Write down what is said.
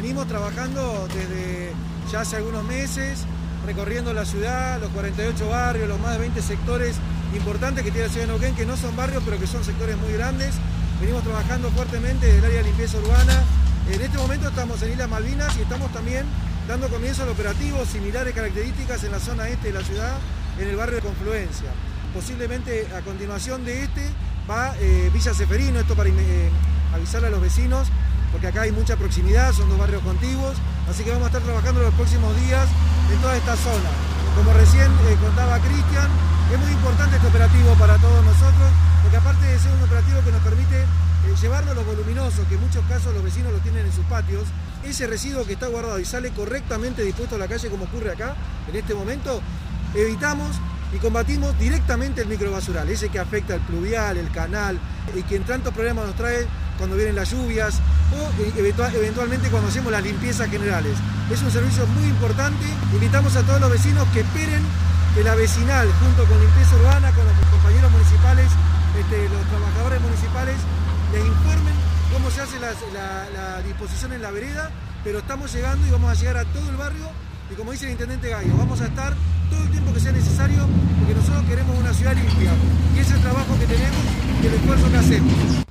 venimos trabajando desde ya hace algunos meses, recorriendo la ciudad, los 48 barrios, los más de 20 sectores importantes que tiene la ciudad de Neuquén, que no son barrios, pero que son sectores muy grandes. Venimos trabajando fuertemente desde el área de limpieza urbana. En este momento estamos en Islas Malvinas y estamos también dando comienzo al operativo similares características en la zona este de la ciudad, en el barrio de Confluencia. Posiblemente a continuación de este va Villa Ceferino, esto para avisarle a los vecinos, porque acá hay mucha proximidad, son dos barrios contiguos, así que vamos a estar trabajando los próximos días en toda esta zona. Como recién contaba Cristian, es muy importante este operativo para todos nosotros, porque aparte de ser un operativo que nos permite llevarnos los voluminosos, que en muchos casos los vecinos lo tienen en sus patios, ese residuo que está guardado y sale correctamente dispuesto a la calle como ocurre acá, en este momento, evitamos y combatimos directamente el microbasural, ese que afecta el pluvial, el canal, y que en tantos problemas nos trae cuando vienen las lluvias o eventualmente cuando hacemos las limpiezas generales. Es un servicio muy importante. Invitamos a todos los vecinos que esperen que la vecinal, junto con limpieza urbana, con los compañeros municipales, los trabajadores municipales, les informen cómo se hace la disposición en la vereda, pero estamos llegando y vamos a llegar a todo el barrio y, como dice el intendente Gallo, vamos a estar todo el tiempo que sea necesario, porque nosotros queremos una ciudad limpia y ese es el trabajo que tenemos y el esfuerzo que hacemos.